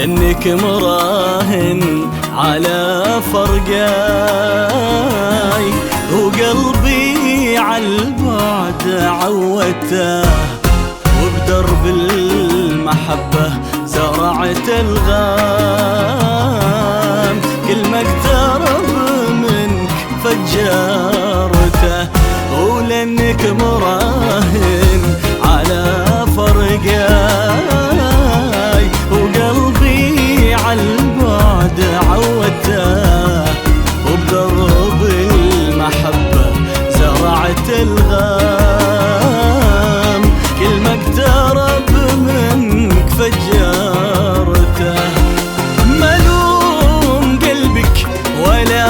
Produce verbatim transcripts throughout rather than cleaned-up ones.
لأنك مراهن على فرقاي، وقلبي عالبعد عودته، وبدرب المحبة زرعت الغام، كل ما اقترب منك فجرته، ولأنك مراهن على فرقاي، وقلبي عالبعد عودته، وبدرب المحبة زرعت الغام، كل ما اقترب منك فجرته، ملوم قلبك ولا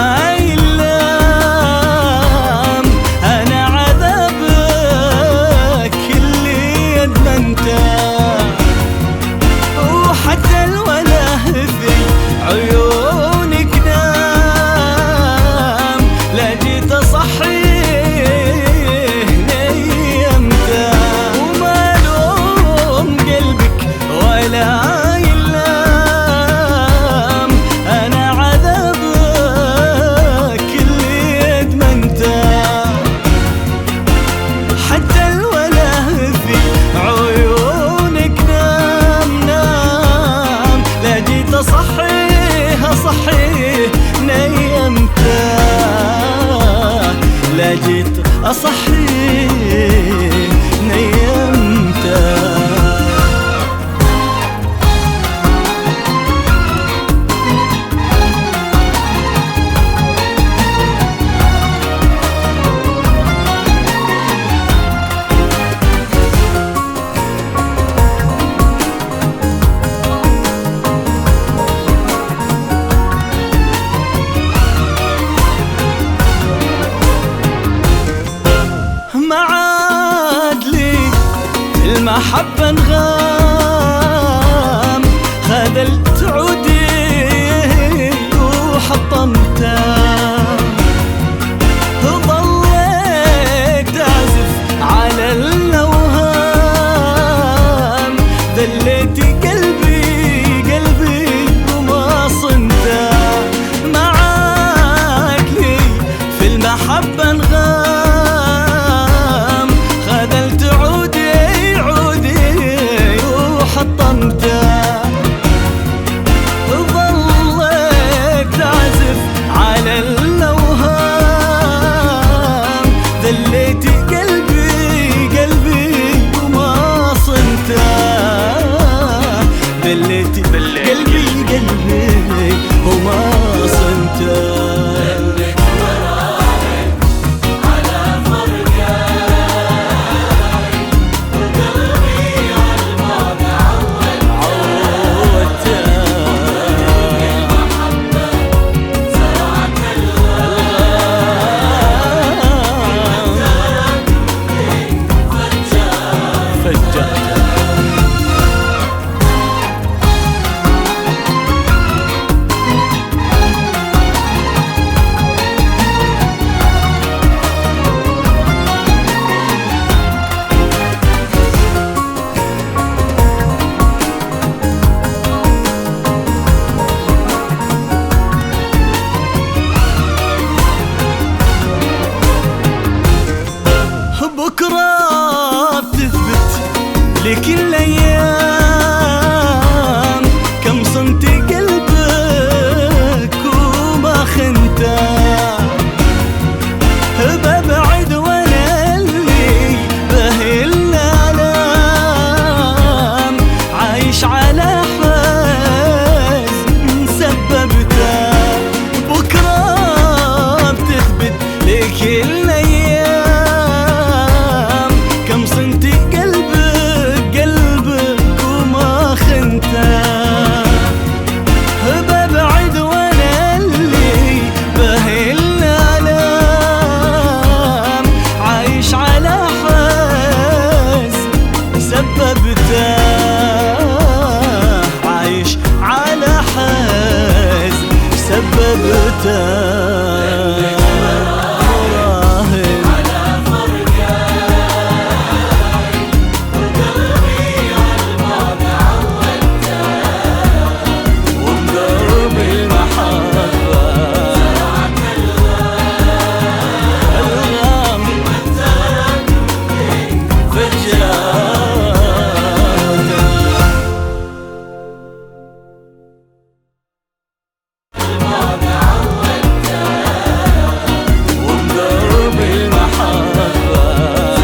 يلام، أنا عذابك اللي أدمنته، وحتى الوله في عيونك نام، لا جيت أصحيه نيمته، ومالوم قلبك ولا يلام، أنا عذابك اللي أدمنته، حتى الوله في عيونك نام نام، لا جيت أصحيه أصحيه نيمته، لا جيت أصحيه نيمته. ما عاد لي المحبة انغام، خذلت عودي وحطمته، ظليت تعزف على الأوهام، ذليت قلبي قلبي وما صنته، ما عاد لي في المحبة انغام، خذلت عودي عودي وحطمته، ظليت تعزف على الأوهام، ذليت قلبي قلبي وما صنته، ذليت قلبي قلبي وما صنته. بكرة بتثبت لك الأيام، كم صنت قلبك وما خنته، ببعد وانا اللي بهي الآلام، عايش على حزن سببته، بكرة بتثبت لك الأيام، كم صنت قلبك قلبك وما خنته، ببعد وانا اللي بهي الآلام، عايش على حزن سببته، عايش على حزن سببته.